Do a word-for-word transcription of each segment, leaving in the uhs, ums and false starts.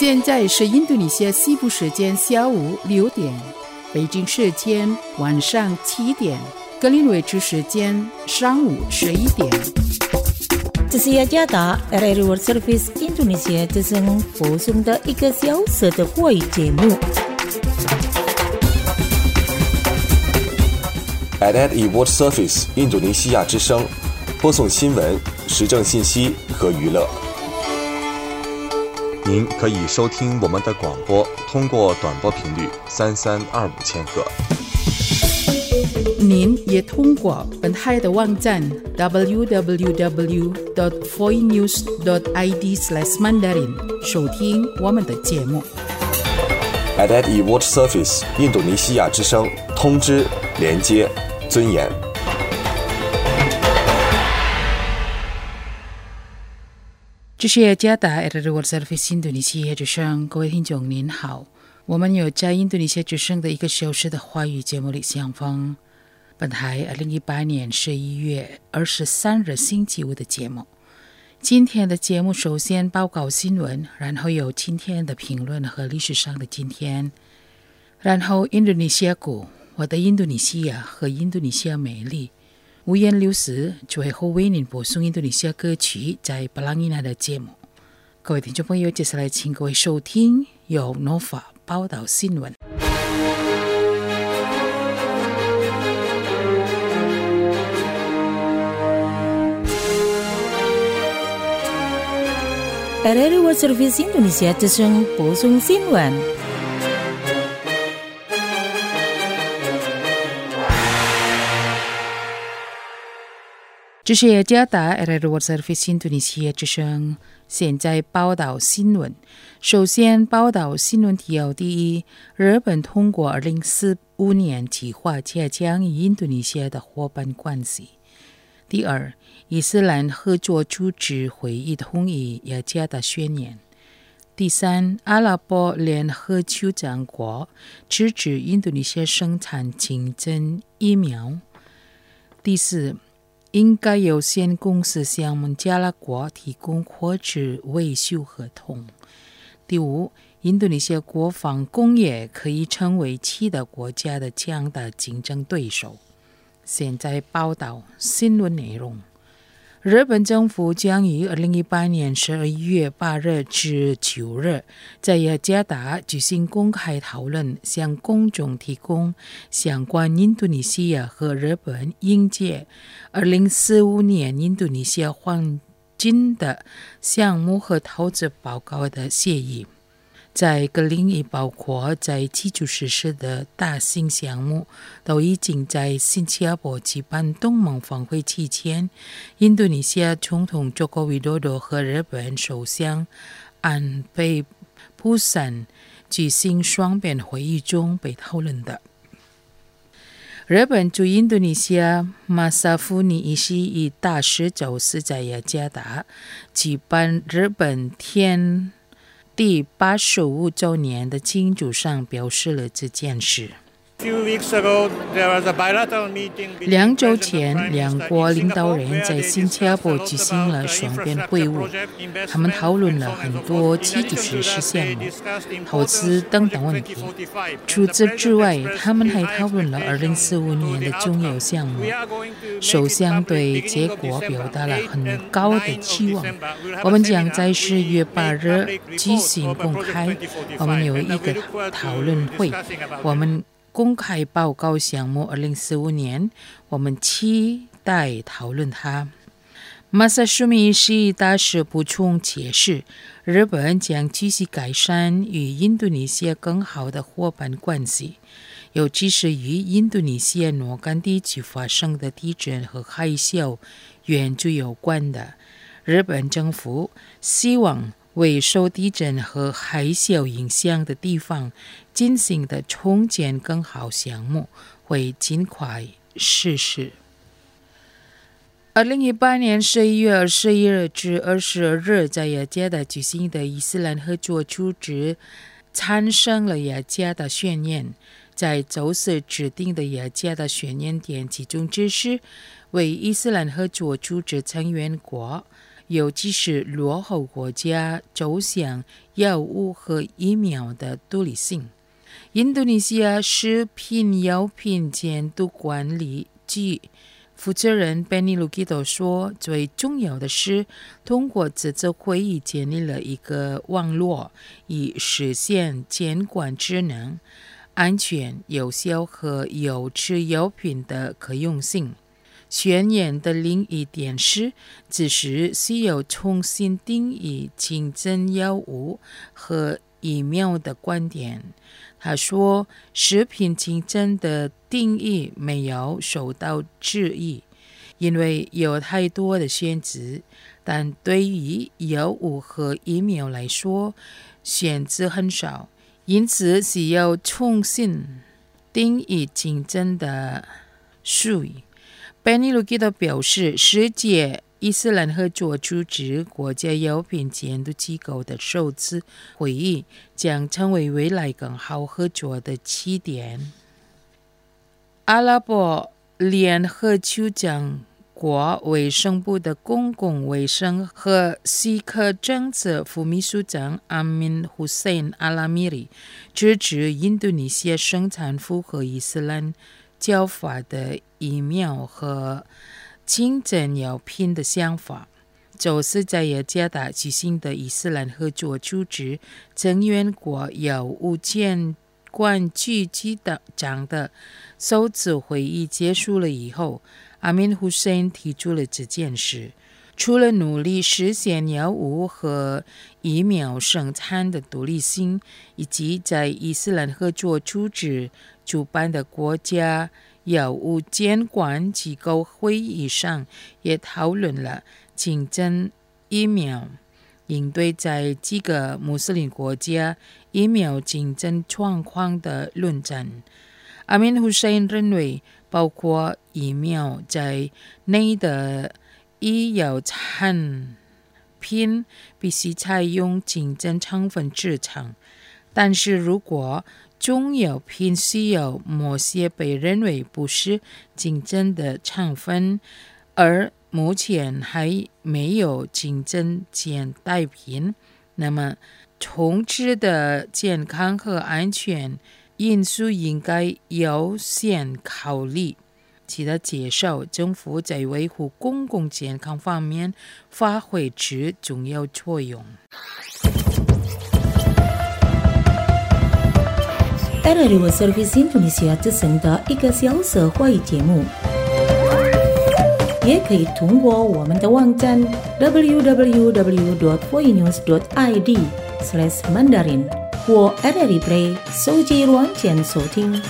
现在是印度尼西亚西部时间下午六点，北京时间晚上七点，格林威治时间上午十一点。 这是雅加达 R R World Service 印度尼西亚之声播送的一个小时的华语节目。 R R World Service 印度尼西亚之声播送新闻、时政信息和娱乐。您可以收听我们的广播，通过短波频率三三二五千赫。 您也通过本台的网站 double-u double-u double-u dot voice news dot i d slash mandarin 收听我们的节目。 R R World Service 印度尼西亚之声，通知、连接、尊严。 这是雅加达 R R World Service 印度尼西亚之声，各位听众您好，我们有在印度尼西亚之声的一个小时的华语节目里相逢。本台二零一八年十一月二十三日星期五的节目。今天的节目首先报告新闻，然后有今天的评论和历史上的今天，然后印度尼西亚谷，我的印度尼西亚和印度尼西亚美丽。五颜六色，最后为您播送印度尼西亚歌曲在布朗伊纳的节目。各位听众朋友，接下来请各位收听由 Nova 报道新闻。 R R World Service 印度尼西亚之声播送新闻。 这是雅加达 R R World Service 印度尼西亚之声，现在报道新闻。首先报道新闻提要：第一，日本通过二零四五年计划加强与印度尼西亚的伙伴关系。第二，伊斯兰合作组织会议同意雅加达宣言。第三，阿拉伯联合酋长国支持印度尼西亚生产竞争疫苗。第四，应该有限公司向孟加拉国提供货质维修合同。第五，印度尼西亚国防工业可以成为其他国家的强大竞争对手。现在报道新闻内容。日本政府将于二零一八年十二月八日至九日在雅加达举行公开讨论，向公众提供相关印度尼西亚和日本迎接二零四五年印度尼西亚黄金的项目和投资报告的协议。在各领域，包括在基础设施的大型项目，都已经在新加坡举办东盟峰会期间，印度尼西亚总统佐科维多多和日本首相安倍晋三举行双边会议中被讨论的。日本驻印度尼西亚马萨夫尼伊西以大使周四在雅加达举办日本天第八十五周年的庆祝上表示了这件事。两周前，两国领导人在新加坡举行了双边会晤，他们讨论了很多基础设施项目、投资等等问题。除此之外，他们还讨论了二零四五年的重要项目。首相对结果表达了很高的期望。我们将在十月八日举行公开，我们有一个讨论会，我们公开报告项目二零四五年，我们期待讨论它。马萨舒米西大使补充解释，日本将继续改善与印度尼西亚更好的伙伴关系，尤其是与印度尼西亚诺干地区发生的地震和海啸援助有关的。日本政府希望为受地震和海啸影响的地方进行的重建更好项目会尽快实施。二零一八年十一月二十一日至二十二日在雅加达举行的伊斯兰合作组织产生了雅加达宣言，在周四指定的雅加达宣言点集中指示为伊斯兰合作组织成员国尤其是落后国家走向药物和疫苗的独立性。印度尼西亚食品药品监督管理局负责人 Penny Lukito 说，最重要的是通过这次会议建立了一个网络，以实现监管职能、安全、有效和优质药品的可用性。宣言的另一点是，只是需要重新定义竞争药物和疫苗的观点。他说，食品竞争的定义没有受到质疑，因为有太多的选择，但对于药物和疫苗来说，选择很少，因此需要重新定义竞争的术语。Penny Lukito 表示，世界伊斯兰合作组织国家药品监督机构的首次会议将成为未来更好合作的起点。阿拉伯联合酋长国卫生部的公共卫生和食科政策副秘书长 Amin Hussein Al-Amiri 支持印度尼西亚生产符合伊斯兰教法的疫苗和竞争药品的想法，就是在雅加达举行的伊斯兰合作组织成员国药物监管局局长的首次会议结束了以后，阿明胡塞因提出了这件事。除了努力实现药物和疫苗生产的独立性，以及在伊斯兰合作组织主办的国家药物监管机构会议上，也讨论了竞争疫苗应对在几个穆斯林国家疫苗竞争状况的论战。阿明胡塞因认为，包括疫苗在内的医药产品必须采用竞争成分制成，但是如果中药品需要某些被认为不是竞争的成分，而目前还没有竞争替代品，那么同志的健康和安全因素应该优先考虑。其他介绍，政府在维护公共健康方面发挥着重要作用。 R R I World Service Indonesia 之声的一个小时会议节目，也可以通过我们的网站 double-u double-u double-u dot voinews dot i d slash mandarin 或 R R I Play 手机软件收听。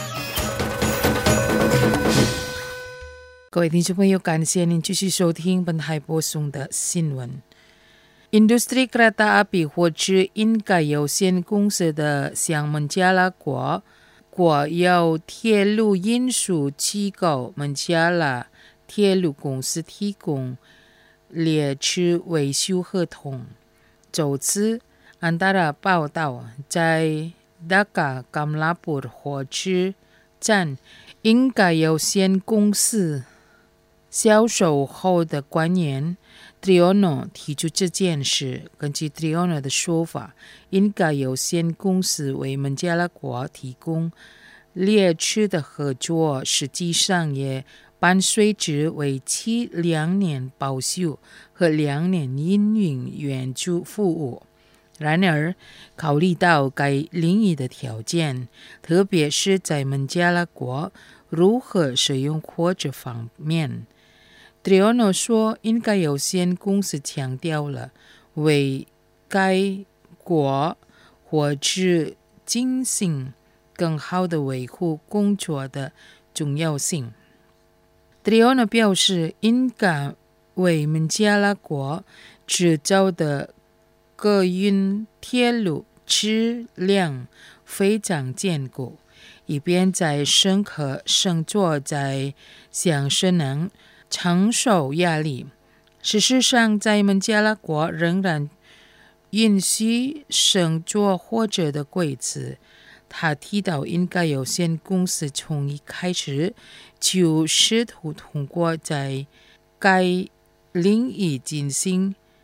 各位听众朋友，感谢您继续收听本台播送的新闻。Industri Kereta Api 火车应该有限公司的向孟加拉国国有铁路运输机构孟加拉铁路公司提供列车维修合同。周四，安达拉报道，在达卡甘拉布火车站应该有限公司销售后的官员Triono 提出这件事。根据 Triono 的说法，应该有限公司为孟加拉国提供列车的合作，实际上也伴随着为期两年保修和两年营运援助服务。然而，考虑到该领域的条件，特别是在孟加拉国如何使用火车方面，Triono 说，应该有限公司强调了为该国火车进行更好的维护工作的重要性。Triono 表示，应该为孟加拉国制造的客运铁路质量非常坚固，以便在乘客乘坐在享受能承受压力。事实上，在孟加拉国仍然允许乘坐火车的规则。他提到，应该有限公司从一开始就试图通过在该领域进行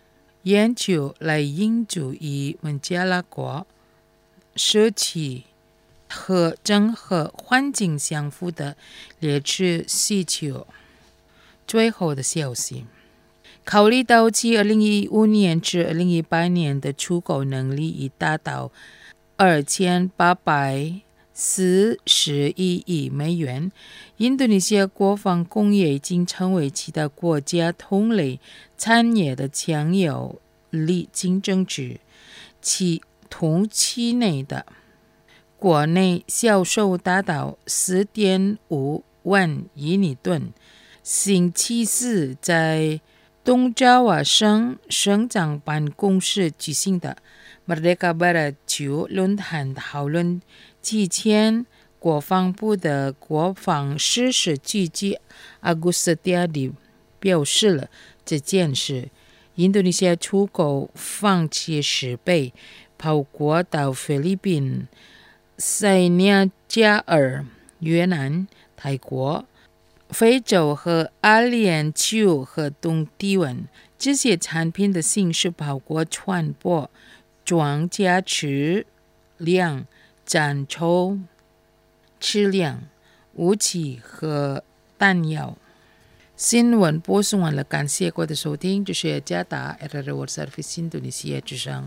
研究来应助于孟加拉国社区和整合环境相符的猎取需求。最后的消息，考虑到其二零一五年至二零一八年的出口能力已达到二千八百四十一亿美元，印度尼西亚国防工业已经成为其他国家同类产业的强有力竞争者。其同期内的国内销售达到 四点五万亿尼吨。星期四在东爪哇省省长办公室举行的 Merdeka Barat 九论坛讨论期间，国防部的国防实施局长 Agus Setiadi 表示了这件事。印度尼西亚出口放弃十倍，包括到菲律宾、塞内加尔、越南、泰国、非洲和阿联酋和东帝汶。这些产品的形式包括船舶、装甲车辆、战车车辆、武器和弹药。新闻播送完了，感谢各位的收听，这是加达 R R World Service 印度尼西亚之声。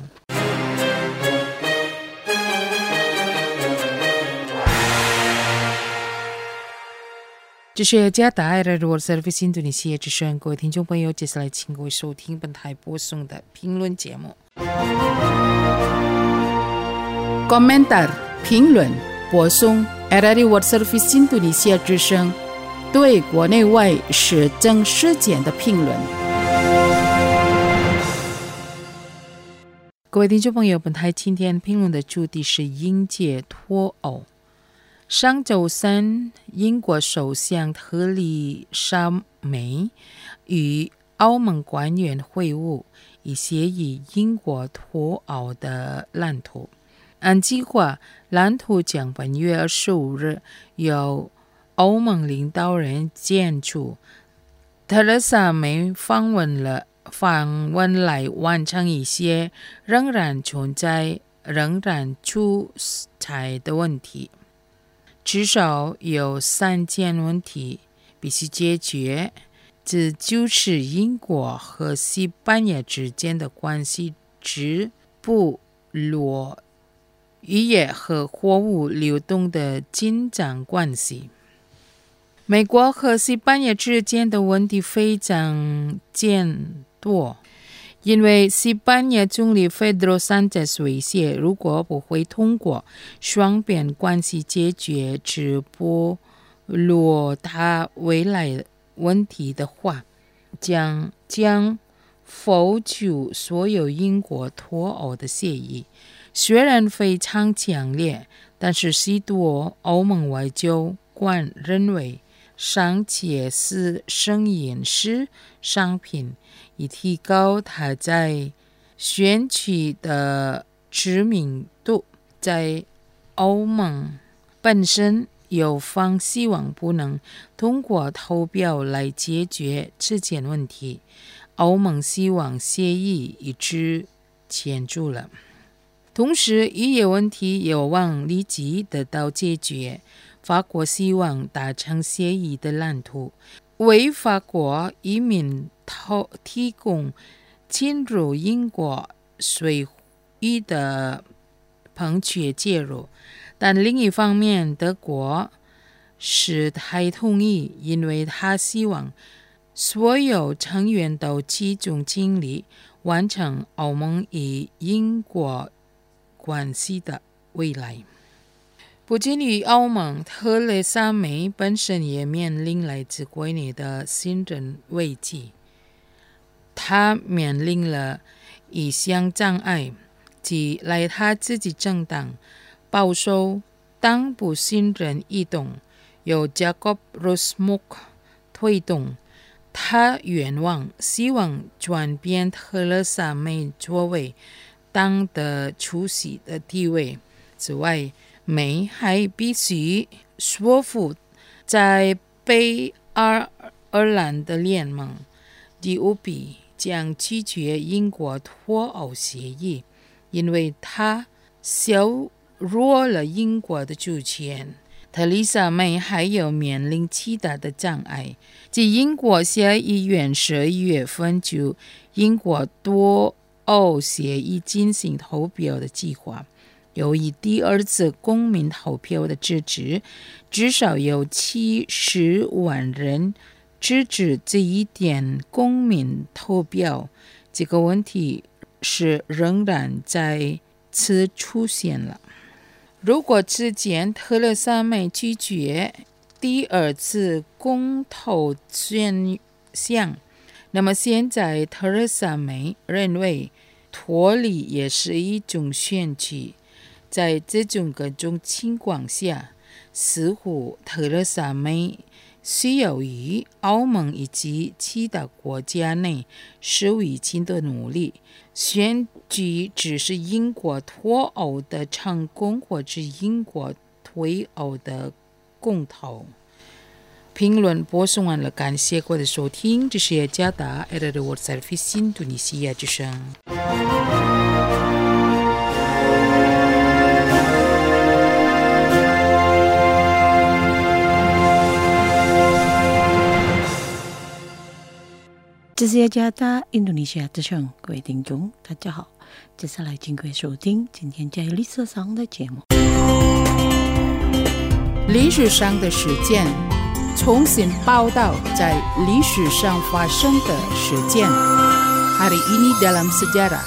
这是加达 R R World Service 印度尼西亚之声，各位听众朋友，接下来请各位收听本台播送的评论节目。Komentar 评论播送 R R World Service 印度尼西亚之声对国内外时政事件的评论。各位听众朋友，本台今天评论的主题是应届脱欧。上周三，英国首相特丽莎梅与欧盟官员会晤，以协议英国脱欧的蓝图。按计划，蓝图将本月二十五日由欧盟领导人签署。特蕾莎梅访问了访问来完成一些仍然存在、仍然出彩的问题。至少有三件问题必须解决，这就是英国和西班牙之间的关系之不落渔业和货物流动的紧张关系。美国和西班牙之间的问题非常简短，因为西班牙总理 Pedro Sánchez 威胁，如果不会通过双边关系解决直播落他未来问题的话，将将否决所有英国脱欧的协议。虽然非常强烈，但是许多欧盟外交官认为尚且是声音是商品，以提高他在选区的知名度。在欧盟本身有方希望不能通过投票来解决这件问题，欧盟希望协议一致签署了。同时，渔业问题有望立即得到解决。法国希望达成协议的蓝图，为法国移民提供进入英国水域的冷却介入。但另一方面，德国是太同意，因为他希望所有成员都集中精力完成欧盟与英国关系的未来。不仅于欧盟，特蕾莎梅本身也面临来自国内的新人危机。她面临了一项障碍，即来她自己政党保守党部新人异动，由 Jacob Rees-Mogg 推动。他愿望希望转变特蕾莎梅作为党的主席的地位。此外，梅还必须说服在北爱尔兰的联盟 D U P 继将拒绝英国脱欧协议，因为他削弱了英国的主权。特蕾莎梅还有面临其他的障碍，即英国下议院十一月份就英国脱欧协议进行投票的计划。由于第二次公民投票的支持，至少有七十万人支持这一点公民投票。这个问题是仍然再次出现了。如果之前特蕾莎梅拒绝第二次公投选项，那么现在特蕾莎梅认为脱离也是一种选举。在这种各种情况下，似乎特蕾莎梅需要于欧盟以及其他国家内受益金的努力。选举只是英国脱欧的成功，或是英国退欧的公投。评论播送完了，感谢各位的收听，这是雅加达 R R World Service 印度尼西亚之声。 这是雅加达印度尼西亚之声，各位听众大家好，接下来请各位收听今天在历史上的节目。 历史上的事件，重新报道在历史上发生的事件。Hari ini dalam sejarah。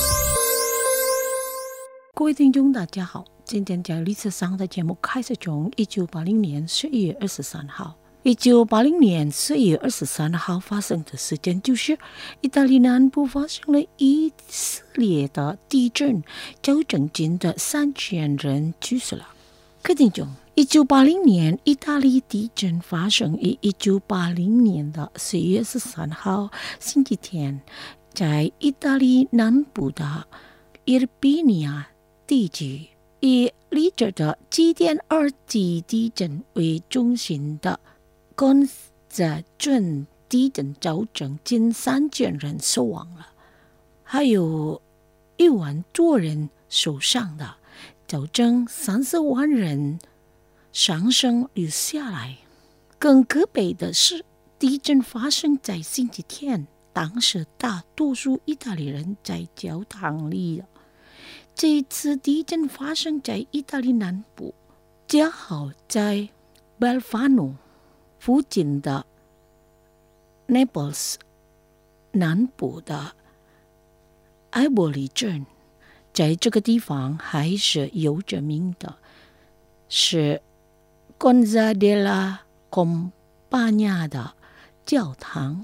各位听众大家好，今天在历史上的节目开始从一九八零年十一月二十三号。一九八零年十一月二十三号发生的事件就是意大利南部发生了一系列的地震，造成近的三千人去世了。各位听众，一九八零年意大利地震发生于一九八零年的十一月十三号星期天，在意大利南部的伊尔比尼亚地区，以里者的七点二级地震为中心的根泽镇地震造成近三千人死亡了，还有一万多人受伤的，造成三十万人丧生留下来。更可悲的是，地震发生在星期天，当时大多数意大利人在教堂里。这一次地震发生在意大利南部，恰好在贝尔法诺附近的 Naples 南部的埃伯里镇。在这个地方还是有着名的，是 Gonza della Compagnia 的教堂。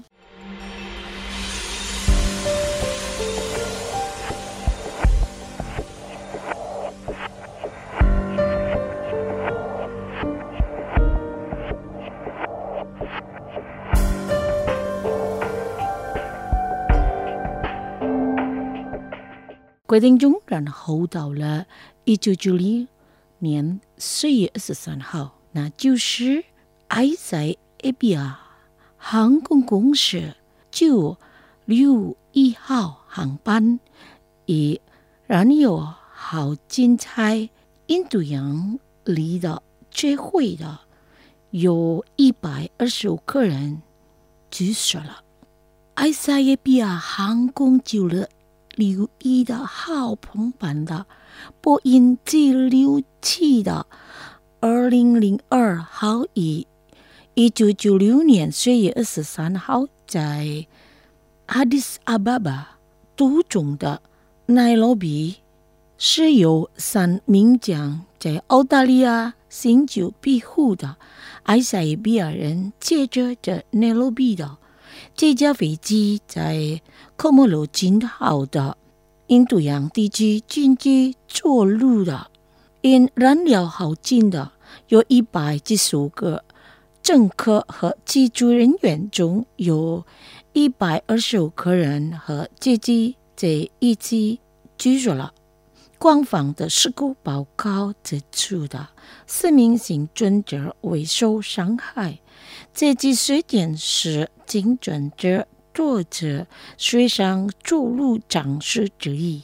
各位听众，然后到了一九九零年四月二十三号，那就是埃塞俄比亚航空公司九六一号航班以燃油耗尽在印度洋里的坠毁的，有一百二十五个人去世了。埃塞俄比亚航空九六一的号航班的波音 G 六七 的二零零二号以一九九六年四月二十三号在阿迪斯阿巴巴途中的奈罗比，是由三名将在澳大利亚寻求庇护的埃塞俄比亚人接着在奈罗比的。这架飞机在科莫罗群岛的印度洋地区紧急着陆的，因燃料耗尽的有一百七十五个乘客和机组人员中，有一百二十五个人和机机在一起去世了。官方的事故报告指出的四名幸存者未受伤害。这起事件是幸存者作者虽上注入长师之意。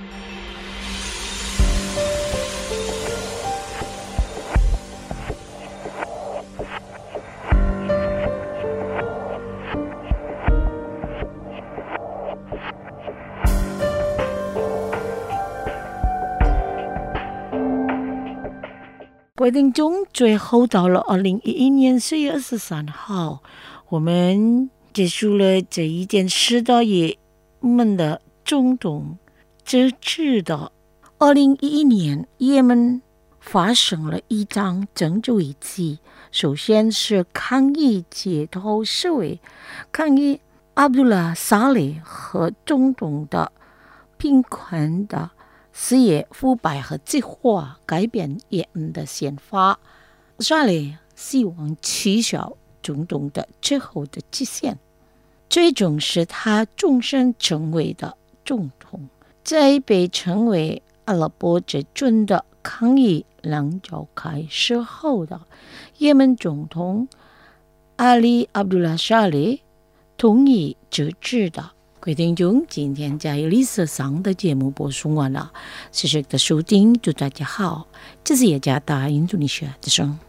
规定中最后到了二零一一年四月二十三号，我们结束了这一件事的也门的中东这次的二零一一年，也门发生了一场政治危机。首先是抗议街头示威，抗议阿卜杜拉·沙雷和中东的贫困的事业腐败和计划改变也门的宪法。沙雷希望取消中东的最后的极限，最终是他终身成为的总统。在被称为阿拉伯之春的抗议浪潮开始后的也门总统阿里·阿卜杜拉·沙雷同意支持的。各位听众，今天在历史上的节目播送完了，谢谢的收听，祝大家好，这是雅加达印度尼西亚之声。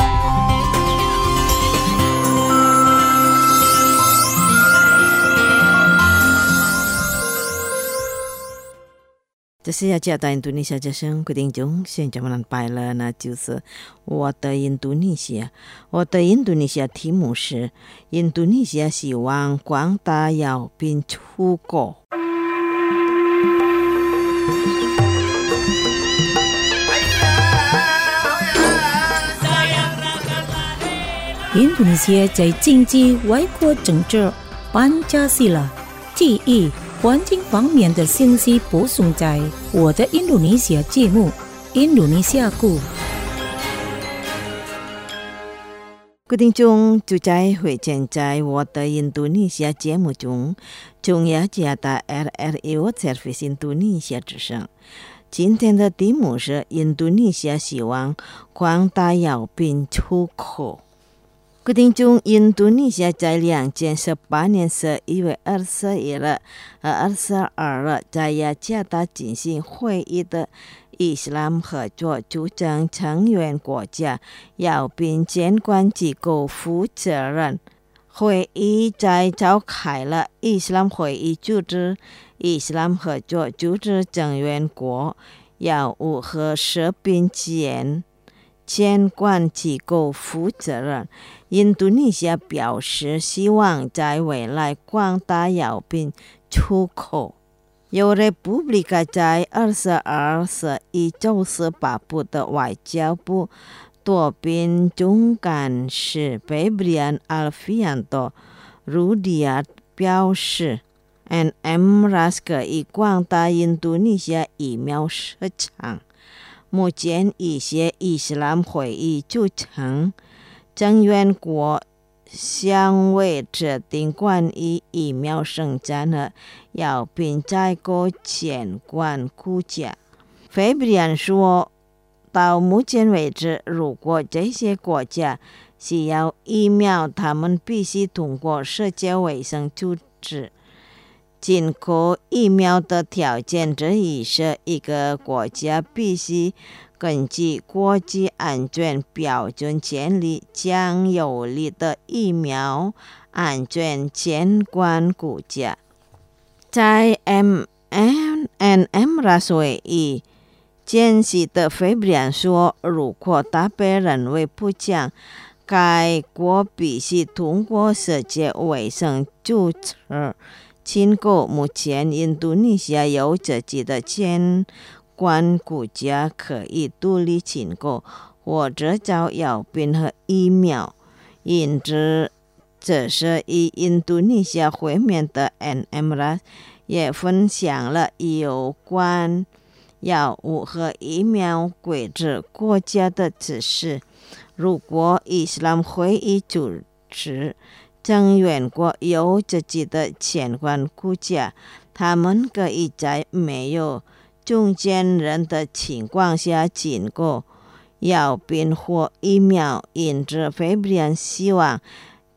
这是雅加达印度尼西亚之声，各位听众，现在我们拜了，那就是我的印度尼西亚。我的印度尼西亚题目是印度尼西亚希望广大药品出口。 印度尼西亚在经济、外国政治、班加西拉、第一环境方面的信息播送在我的印度尼西亚节目《印度尼西亚故》。 各位听众，就在会见在我的印度尼西亚节目中，中雅加达 R R A World Service 印度尼西亚之声。今天的题目是印度尼西亚希望广大药品出口。各位听众，印度尼西亚在两千十八年十一月二十一日和二十二日在雅加达进行会议的伊斯兰合作组织成员国家药品监管机构负责人会议在召开了伊斯兰会议组织、伊斯兰合作组织成员国药物和食品监监管机构负责人。印度尼西亚表示希望在未来广大药品出口。由 Republika 在二十二十一周四发布的外交部多边总干事 Febrian Alfianto Rudyard 表示 N M R A S 可以广大印度尼西亚疫苗市场。目前一些伊斯兰会议组成成员国尚未制定关于疫苗生产和药品采购监管框架。费比安说，到目前为止，如果这些国家需要疫苗，他们必须通过世界卫生组织。进口疫苗的条件之一是一个国家必须根据国际安全标准建立将有力的疫苗安全监管框架。在 M N M R A S 会议间隙的费比安说，如果他被认为不将，该国必须通过世界卫生组织进口。目前印度尼西亚有自己的监管国家可以独立进口或者找药品和疫苗，因此这是与印度尼西亚会面的 N M R A S 也分享了有关药物和疫苗规制国家的指示。如果伊斯兰会议组织成员国有自己的监管国家，他们可以在没有中间人的情况下进口药品或疫苗。因此费比安希望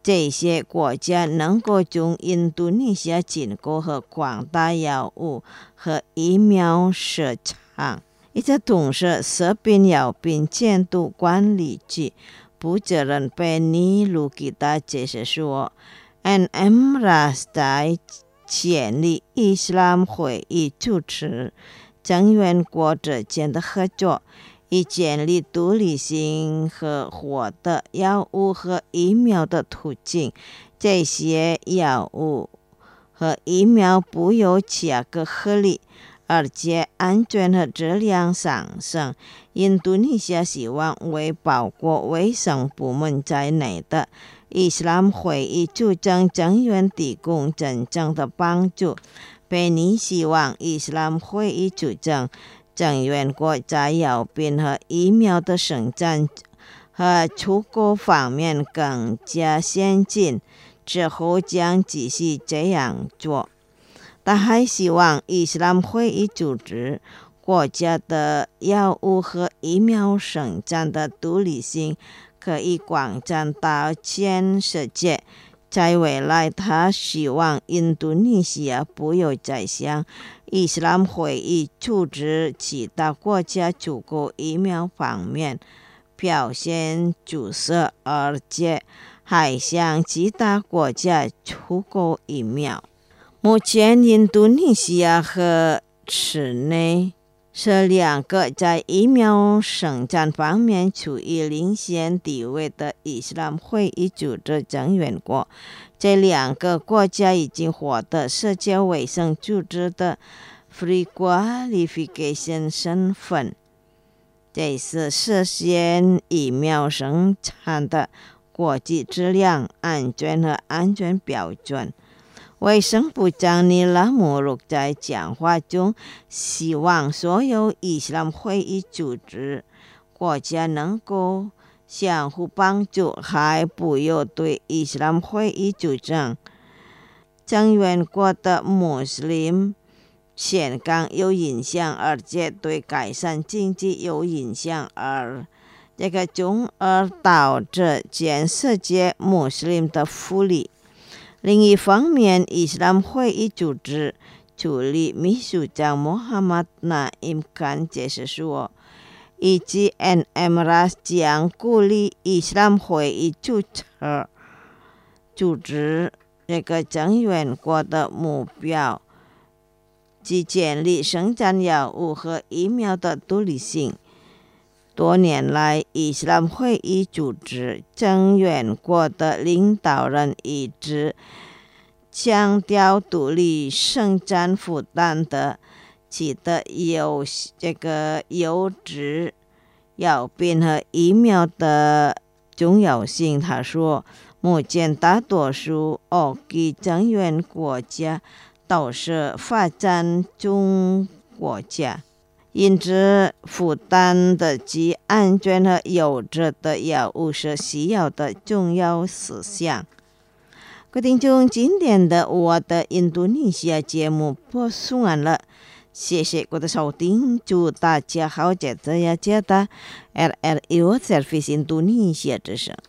这些国家能够从印度尼西亚进口和广大药物和疫苗市场。一直同时，食品药品监督管理局负责人贝尼卢吉达解释说 ，N M R A S 在建立伊斯兰会议主持成员国之间的合作，以建立独立性和获得药物和疫苗的途径。这些药物和疫苗不由价格合理，而且安全和质量上升。印度尼西亚希望为包括卫生部门在内的伊斯兰会议主张成员提供真正的帮助。贝尼希望伊斯兰会议主张成员国在药品和疫苗的生产和出口方面更加先进，之后将继续这样做。他还希望伊斯兰会议组织国家的药物和疫苗生产的独立性可以广展到全世界。在未来，他希望印度尼西亚不要再向伊斯兰会议组织其他国家出口疫苗方面表现出色，而且还向其他国家出口疫苗。目前，印度尼西亚和室内是两个在疫苗生产方面处于领先地位的伊斯兰会议组织成员国。这两个国家已经获得世界卫生组织的 Free Qualification 身份，这是实现疫苗生产的国际质量、安全和安全标准。卫生部长尼拉穆鲁在讲话中希望所有伊斯兰会议组织国家能够相互帮助，还不要对伊斯兰会议组织成员国的穆斯林健康有影响，而且对改善经济有影响，而这个从而导致全世界穆斯林的福利。另一方面，伊斯兰会议组织助理秘书长穆罕默德纳伊姆坎解释说，以及 N M R A S 将鼓励伊斯兰会议组织组织这个成员国的目标，即建立生产药物和疫苗的独立性。多年来，伊斯兰会议组织成员国的领导人一直强调独立生产负担的其的优这个优质药品和疫苗的重要性。他说，目前大多数欧系成员国家都是发展中国家，因此负担的及安全和优质的药物是需要的重要事项。各位听众，今天的我的印度尼西亚节目播送完了，谢谢各位的收听，祝大家好，接着要接到 R R I World Service 印度尼西亚之声。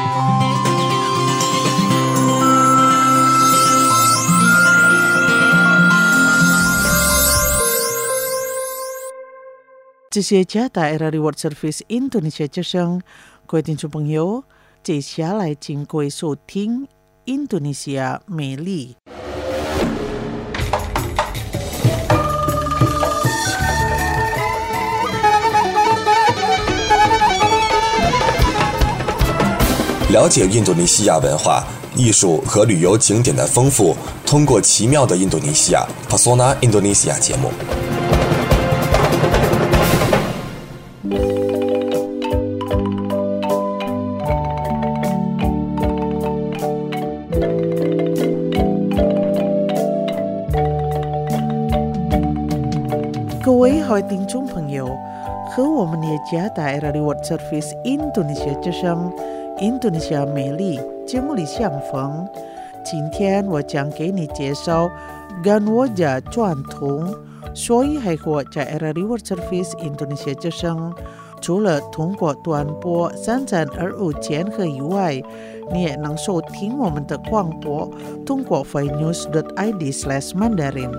这些加大 R R I World Service 印度尼西亚之声，各位听众朋友，接下来请各位收听印度尼西亚美丽。 了解印度尼西亚文化、艺术和旅游景点的丰富，通过奇妙的印度尼西亚 Pesona Indonesia 节目。 各位好听众朋友，和我们也加大 R R I World Service 印度尼西亚之声印度尼西亚美丽节目里相逢。今天我将给你介绍跟我的传统，所以还和在 R R I World Service 印度尼西亚之声除了通过短波三三二五千赫以外，你也能收听我们的广播，通过 finews dot i d slash mandarin。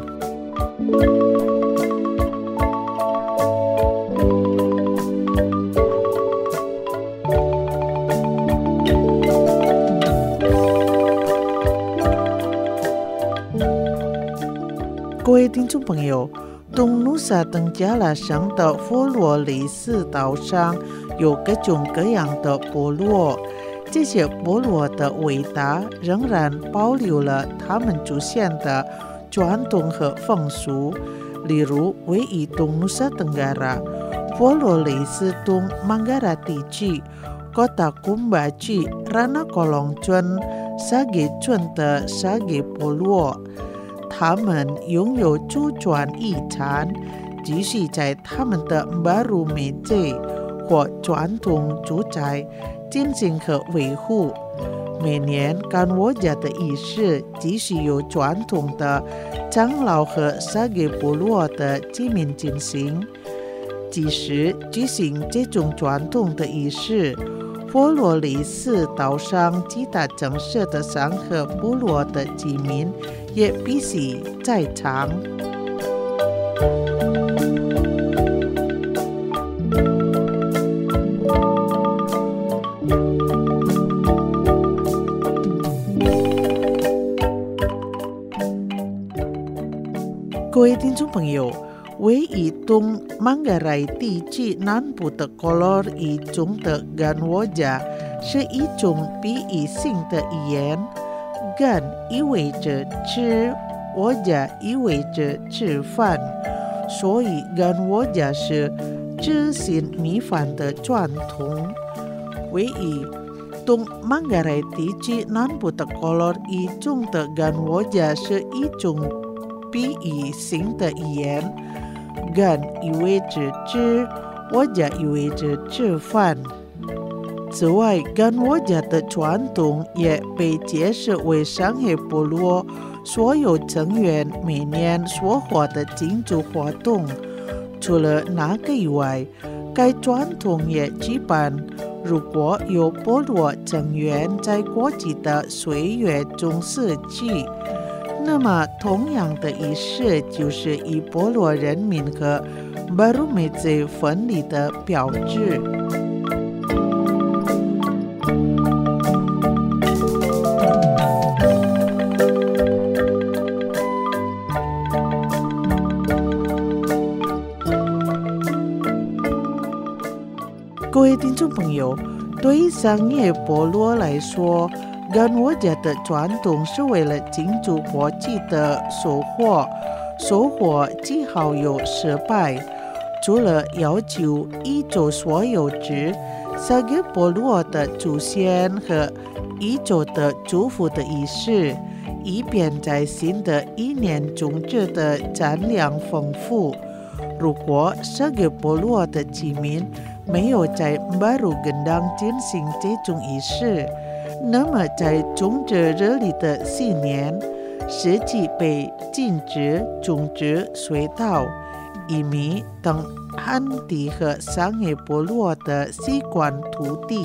各位听众朋友，东努萨登加拉省的佛罗里斯岛上有各种各样的部落，这些部落的伟大仍然保留了他们祖先的传统和风俗。例如，位于东努萨登加拉佛罗里斯东曼加拉地区Kota Kumbaji Rana Kolong村沙给村的沙给部落，他们拥有祖传遗产，继续在他们的巴鲁美街或传统住宅进行和维护。每年干我家的仪式继续由传统的长老和沙给部落的居民进行。即使举行这种传统的仪式，佛罗里斯岛上其他城市的山和部落的居民也必须在场。各位听众朋友，位于东曼加拉地区南部的科罗尔语中的干我家是一种比喻性的语言。干意味着吃，我家意味着吃饭，所以干我家是执行米饭的传统。位于东曼加拉地区南部的科罗尔语中的干我家是一种比喻性的语言。干意味着吃，我家意味着吃饭。此外，干我家的传统也被解释为上海部落所有成员每年所活的庆祝活动。除了那个以外，该传统也举办如果有部落成员在过去的岁月中死去，那么同样的仪式就是以部落人民和巴鲁美街分离的标志。各位听众朋友，对于商业部落来说，干我家的传统是为了庆祝过去的收获，收获既好有失败。除了要求依照所有制，商业部落的祖先和依照的祝福的仪式，以便在新的一年种植的产量丰富。如果商业部落的居民没有在巴鲁根当进行这种仪式，那么在种植日里的新年，实际被禁止种植水稻、玉米等旱地和商业部落的习惯土地。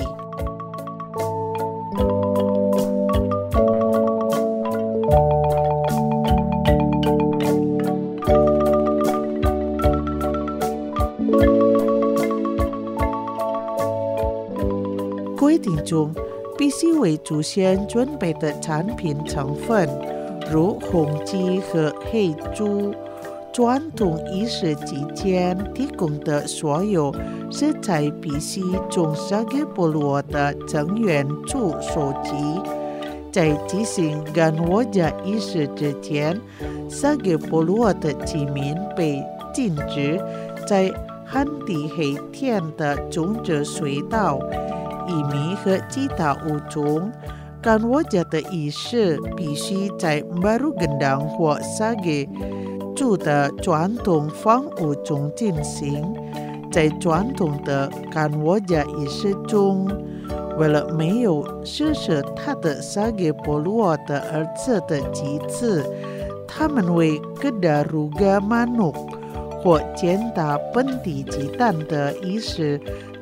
各位听众，必须为祖先准备的产品成分，如红鸡和黑猪，传统仪式期间提供的所有食材必须从沙给部落的成员处收集。在进行干我家仪式之前，沙给部落的居民被禁止在旱地黑天的种植水稻、玉米和其他物种。干我家的仪式必须在巴鲁根当或沙给住的传统房屋中进行。在传统的干我家仪式中，为了没有失去他的沙给部落的儿子的妻子，他们为格达鲁嘎马努或践踏本地鸡蛋的仪式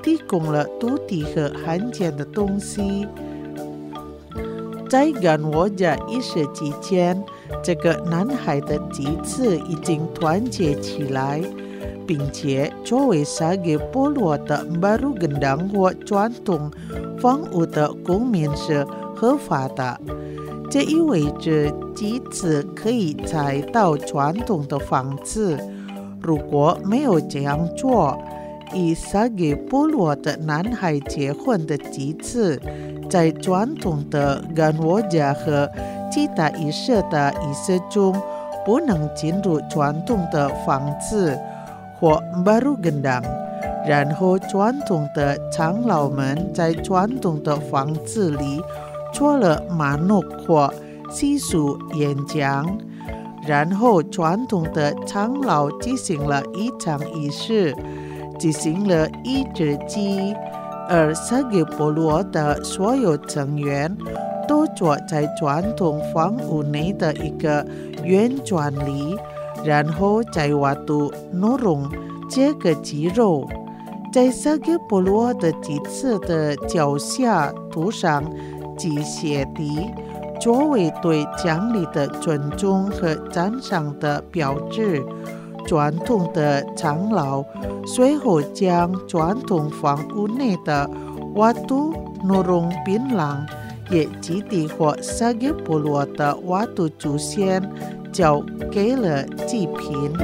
提供了独特和罕见的东西。在干我家一时之间，这个男孩的几次已经团结起来，并且作为萨给部落的 baru gendang 或传统房屋的公民是合法的。这意味着几次可以拆到传统的房子。如果没有这样做，以萨给部落的男孩结婚的几次，在传统的干我家和其他仪式的仪式中不能进入传统的房子或 baru gendang， 然后传统的长老们在传统的房子里做了manuk或习俗演讲，然后传统的长老进行了一场仪式，进行了一只鸡，而萨给部落的所有成员都坐在传统房屋内的一个圆圈里，然后在waktu nurung这个鸡肉，在萨给部落的几次的脚下涂上鸡血滴，作为对奖励的尊重和赞赏的标志。传统的长老随后将传统房屋内的waktu nurung pinlang，也集体或萨给部落的waktu祖先交给了祭品。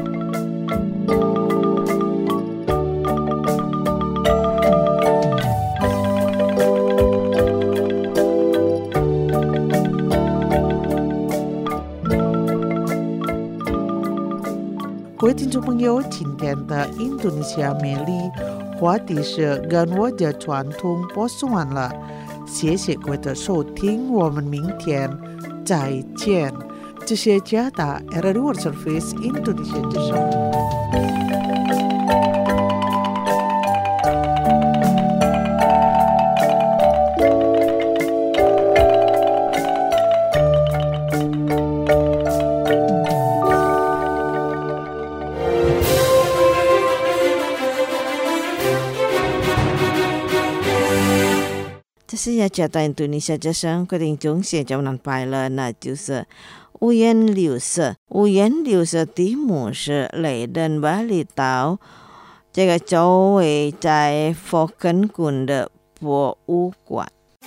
各位听众朋友，今天的印度尼西亚美丽话题是干我家传统播送完了，谢谢各位的收听，我们明天再见。这是加达 R R I World Service Indonesia 之声。 这是雅加达印度尼西亚之声，各位听众现在我们拜了，那就是五颜六色。五颜六色题目是雷登巴厘岛这个周围在佛根郡的博物馆。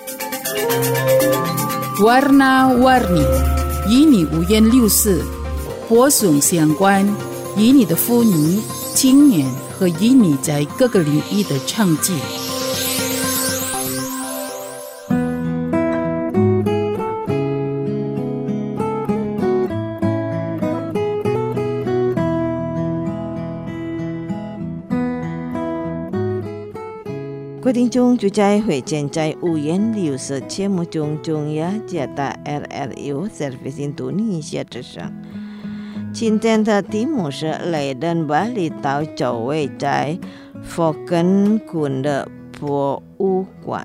Warna-warni， 与你五颜六色，播送相关，与你的妇女、青年和与你在各个领域的倡议。 各位听众，就在会见在五颜六色节目中，中雅加达 R R I World Service 印度尼西亚之声。今天的题目是雷登巴厘岛周围在佛根郡的博物馆。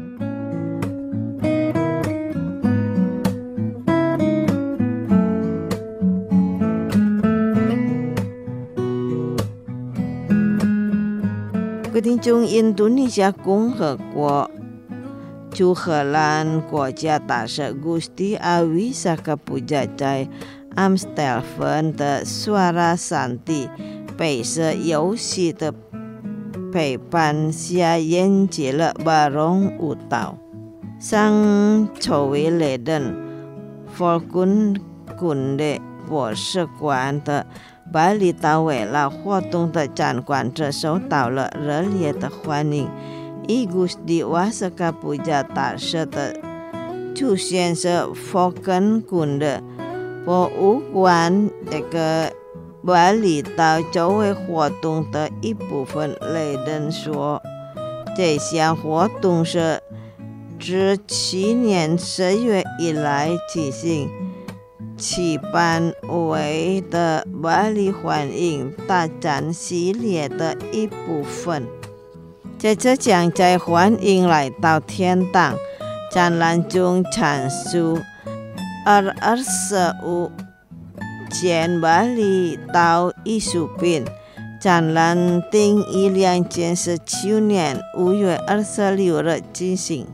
各位听众，印度尼西亚共和国朱荷兰国家大使 Gusti Awisaka Puja 在 Amstelveen 的 Suara Santi 北色游戏的陪伴下演奏了巴隆舞蹈。上周围雷登佛根郡的博士馆的巴厘岛为了活动的展馆者受到了热烈的欢迎。以 Gusti Wasaka Puja 大使的出现是佛根郡的博物馆这个巴厘岛周围活动的一部分。雷登说，这项活动是自去年十月以来进行，其班为的巴黎欢迎大展系列的一部分。在这将在欢迎来到天堂展览中阐述二二四五件巴厘岛艺术品， 展览定于两千十九年五月二十六日举行。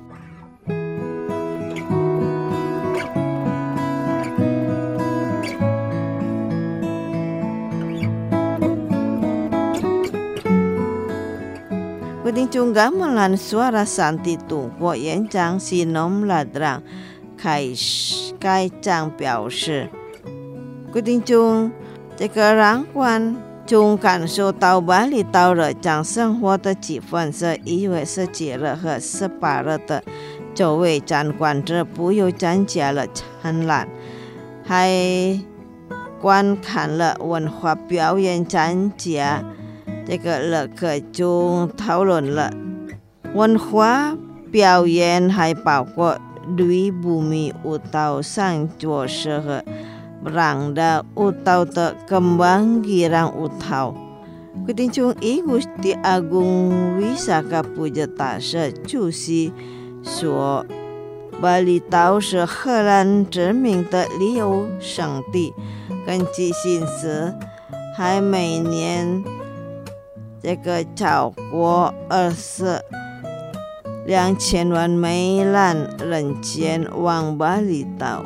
各位听众gamelan suara Santi 度过演讲 Sinom Ladrang 开开张表示，各位听众，这个让观众感受到巴厘岛日常生活的气氛是一月十七日和十八日的九位展馆者不有参加了展览，还观看了文化表演，参加这个了各种讨论了文化表演，还包括吕布米舞蹈、上座式和Rangda Utau de Kembang Girang Utau. Ketinjung Gusti Agung Wisaka Pujata 是主席说，巴厘岛是荷兰殖民的旅游胜地，根据形势，还每年这个超过二十两千万美兰人前往巴厘岛。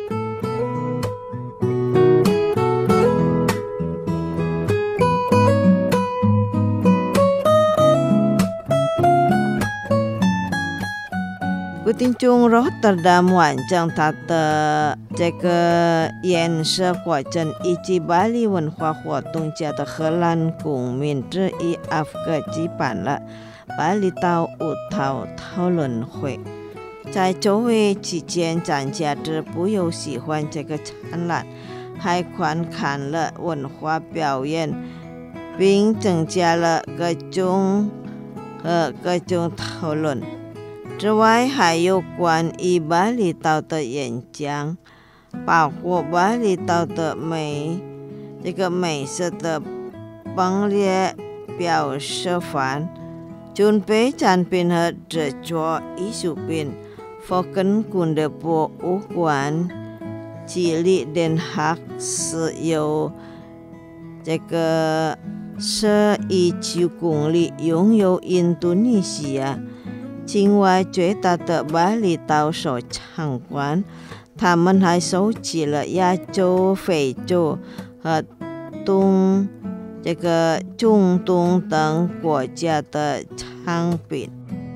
各位听众 Rotterdam 完成它的这个演示过程，以及巴黎文化活动家的荷兰公民之一阿福格举办了巴厘岛舞蹈讨论会。在周围期间，参加者不有喜欢这个展览，还观看了文化表演，并增加了各种和各种讨论。之外，还有关于巴厘岛的演讲，包括巴厘岛的美这个美食的崩裂表示范，准备展品和制作艺术品，佛根คุณ的博物馆，吉利Den Haag是有这个十一九公里，拥有印度尼西亚境外最大的巴厘岛首场馆，他们还收集了亚洲、非洲和东这个中东等国家的产品。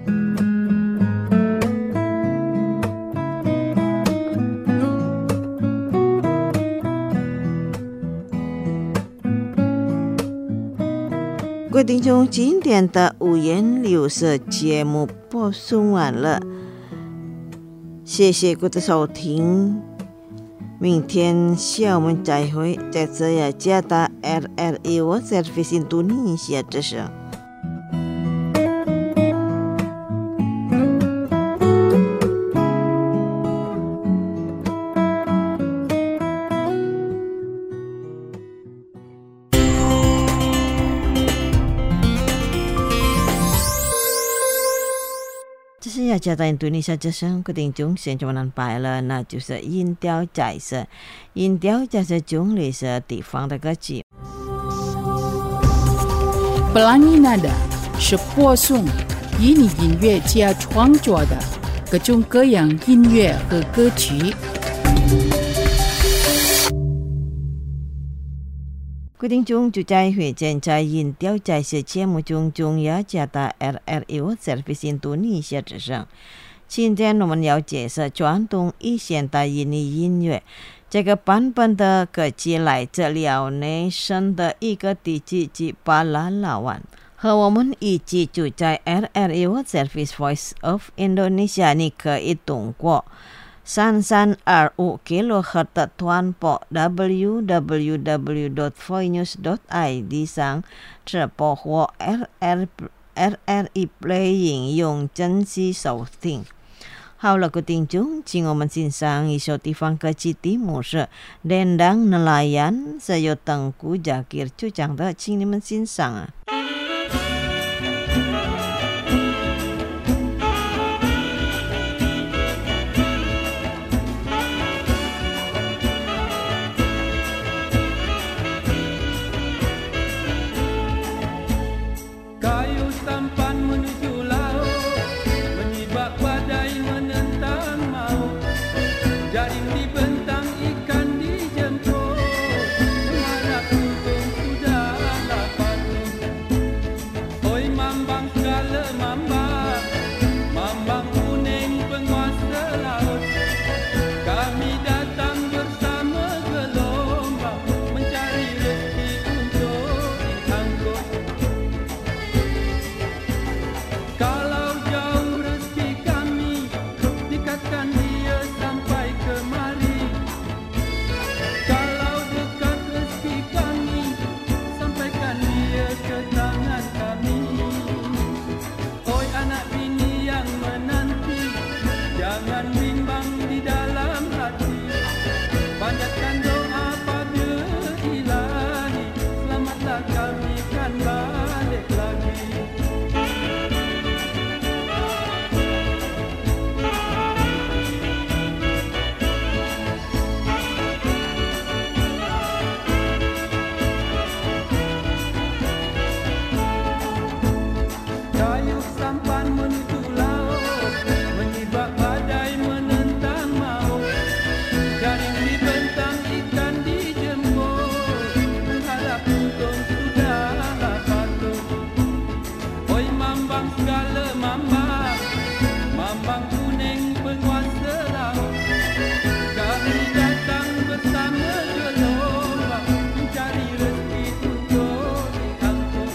各位听众，今天的五颜六色节目播送完了，谢谢各位的收听，明天下午我们再会，在这雅加达 R R I World Service Indonesia 之上。这是雅加达印度尼西亚之声，各位听众现在我们拜了，那就是音调在色，音调在色中里是地方的歌曲。 Pelangi Nada 是播送以你音乐家创作的各种各样音乐和歌曲。 各位听众，就在会见在音调在色节目中，中雅加达 R R I World Service 印度尼西亚之声。今天我们要介绍传统与现代印尼音乐。这个版本的歌曲来自辽内省的一个地区及巴拉拉湾，和我们一起就在 R R I World Service Voice of Indonesia， 你可以通过三三二五 kilohertz 的短波 double-u double-u double-u dot voinews dot i d 上直播或 R R R R I Playing 用真实收听。好了，各位听众，请我们欣赏一首地方歌曲，题目是 Dendang Nelayan， 是由Tengku Zakir主唱的，请你们欣赏啊。 segala mambang, mambang kuning penguasa laut. Kami datang bersama gelombang, mencari rezeki untuk diangkut.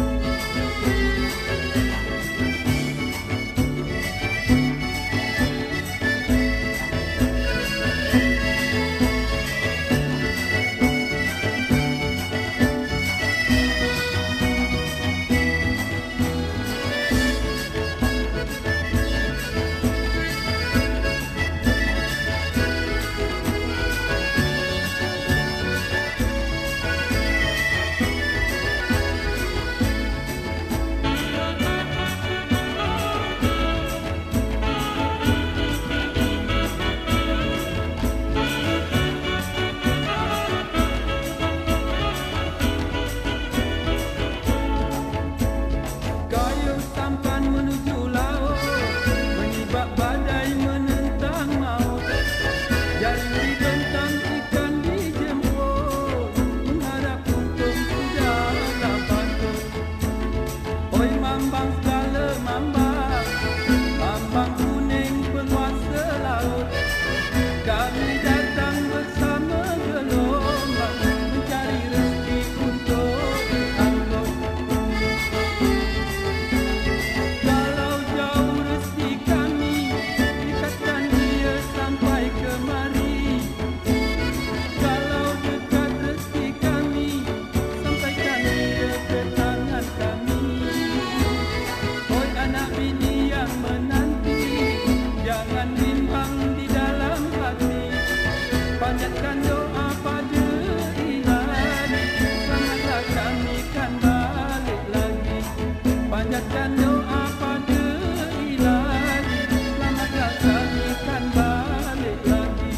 Kayu sampan menuju laut, menibak badai menentang maut. Jari bentang ikan dijemput, mengharap untung sudahlah patut. Oi mambang segala mambang, mambang kuning penguasa laut. Kami datang bersama gelombang, mencari rezeki untuk diangkut. Kalau jauh rezeki kami, ikatkan dia sampai kemari. Kalau dekat rezeki kami, sampaikan dia ke tangan kami. Oi anak bini yang menanti, jangan bimbang di dalam hati. Panjatkan doa pada Ilahi, selamatlah kami kan balik lagi. Panjatkan doa pada Ilahi, selamatlah kami kan balik lagi.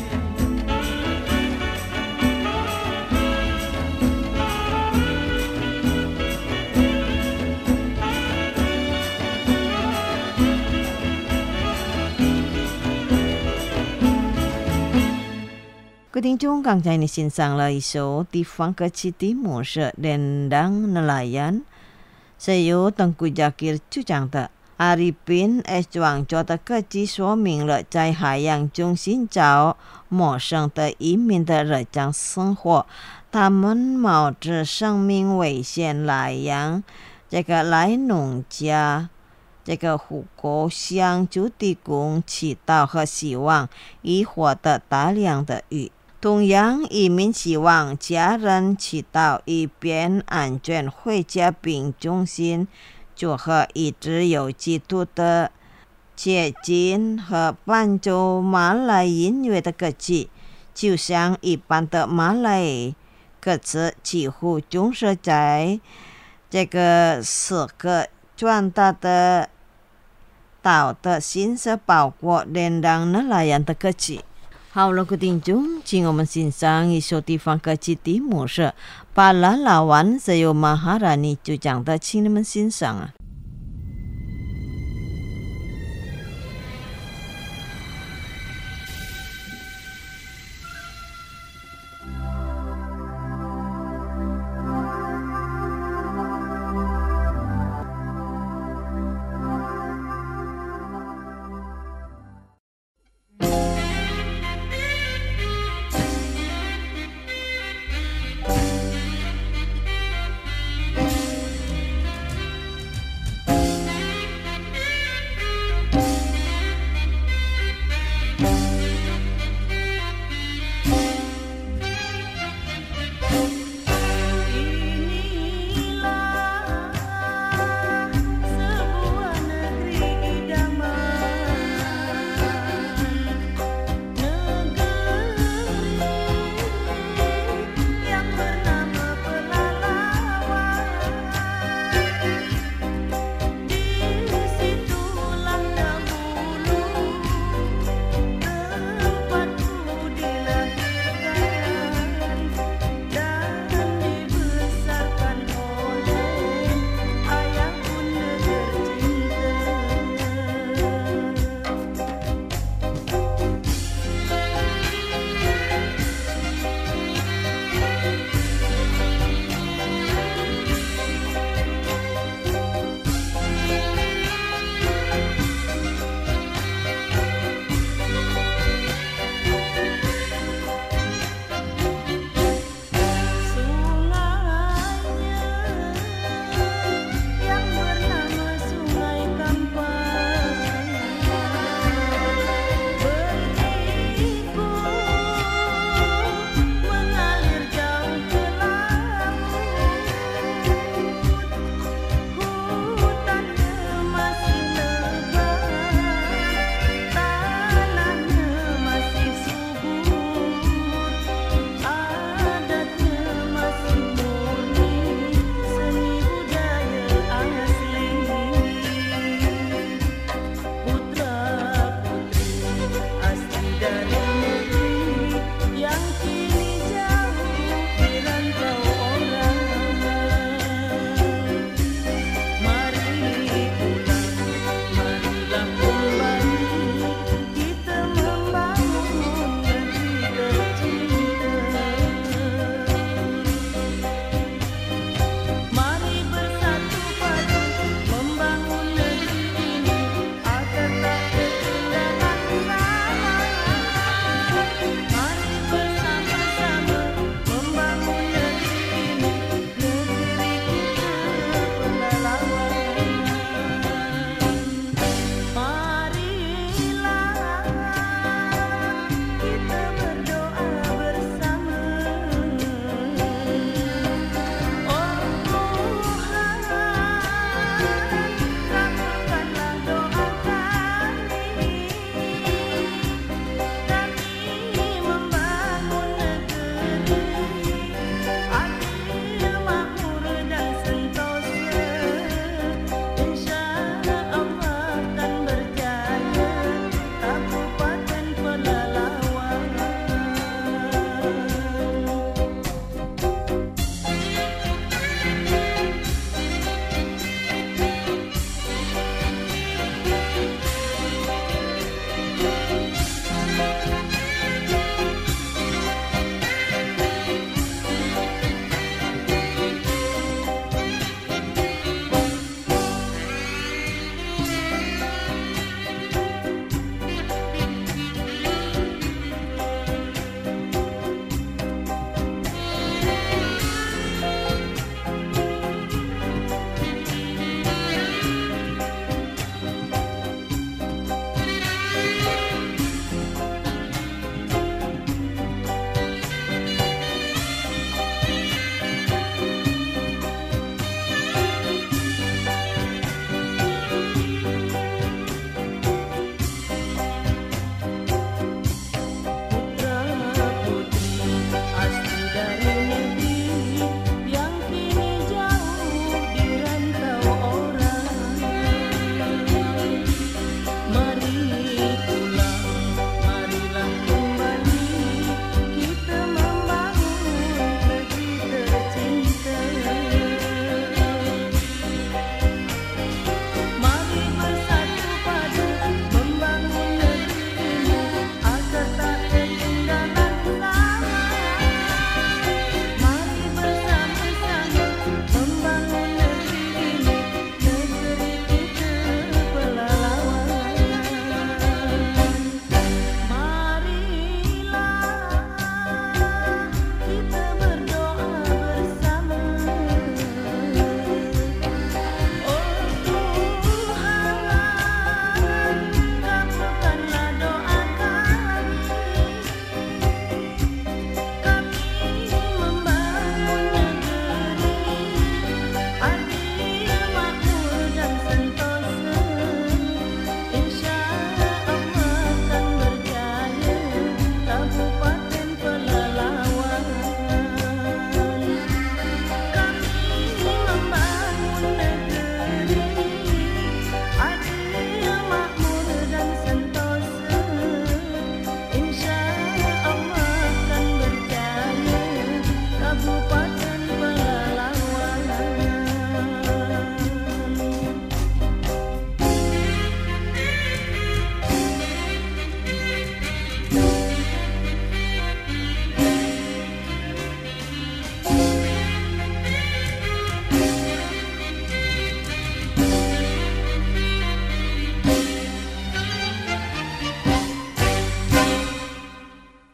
各位听众，刚才你欣赏了一首地方歌曲的模式《Lendang Nelayan》，是由邓古加吉主讲的。Arifin S. 创作的歌曲说明了在海洋中寻找陌生的移民的日常生活，他们冒着生命危险来养这个来农家。这个虎国向主提供祈祷和希望，以获得大量的鱼。同样，移民希望家人祈祷以便安全回家并衷心祝贺一直有基督的接近和伴奏马来音乐的歌曲，就像一般的马来歌词几乎总是在这个诗歌传达的道的心是包括Lendang Nelayan的歌曲。好了，各位听众，请我们欣赏一首地方歌曲的模式，巴拉拉湾是由马哈拉尼主讲的，请你们欣赏啊。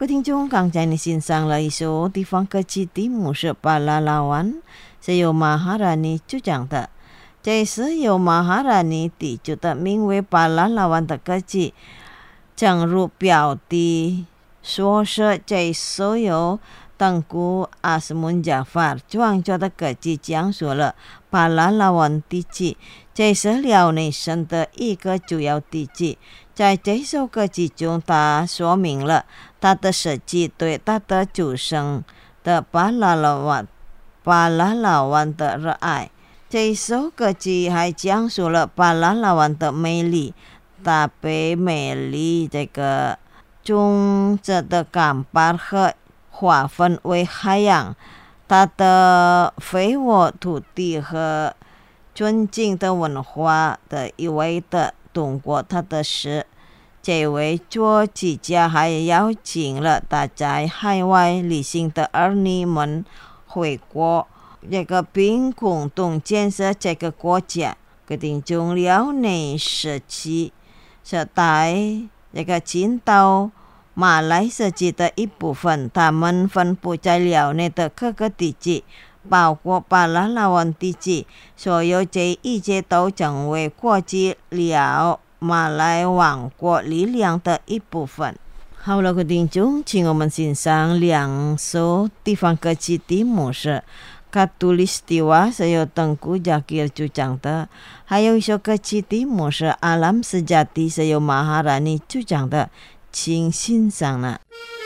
听众刚才你欣赏了一首地方歌曲题目是巴拉拉湾，是由马哈拉尼主讲的。这是由马哈拉尼提出的名为巴拉拉湾的歌曲，正如标题说是这所有登古阿斯mun Jafar创作的歌曲讲述了巴拉拉湾地区，这是辽内省的一个主要地区。在这首歌曲中，他说明了他的设计对他的主生的巴拉拉湾巴拉拉湾的热爱。这首歌曲还讲述了巴拉拉湾的美丽，它被美丽这个种植的干巴和划分为海洋，它的肥沃土地和尊敬的文化的一味的通过他的诗。这位作曲家还邀请了他在海外旅行的儿女们回国，这个并共同建设这个国家。决定从辽内时期是在这个进到马来时期的一部分，他们分布在辽内的各个地区，包括巴拉拉湾地区，所有这一切都成为国际辽马来王国力量的一部分。好了，各位听众，请我们欣赏两首地方歌曲题目是Khatulistiwa 是由Tengku Zakir主讲的，还有一首歌曲题目是 Alam Sejati 是由Maharani主讲的，请欣赏了。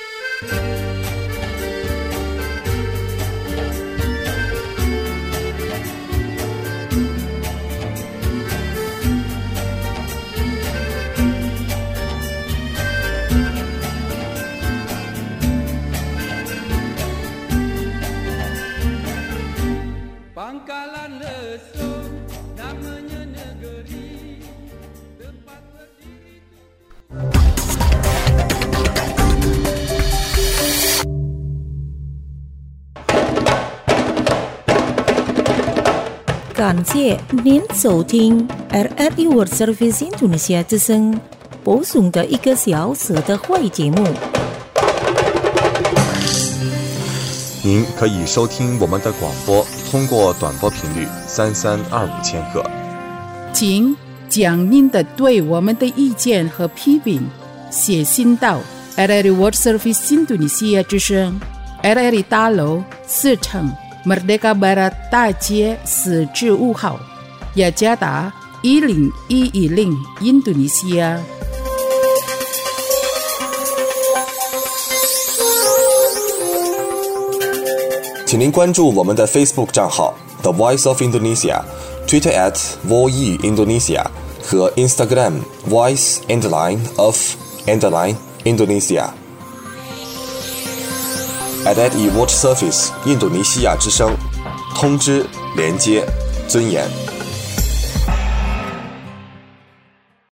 Pangkalan Lesung namanya negeri tempat berdiri. 感谢您收听 R R I World Service Indonesia 之声播送的一个小时的会节目。 您可以收听我们的广播，通过短波频率三三二五千赫。 请将您的对我们的意见和批评写信到 R R I World Service Indonesia 之声 R R I 大楼四层 Merdeka Barat 大街四至五号，雅加达一零一一零 Indonesia。 请您关注我们的 Facebook 账号 The Voice of Indonesia、Twitter at Voi Indonesia 和 Instagram Voice Underline of Underline Indonesia。 R R I World Service 印度尼西亚之声，通知、连接、尊严。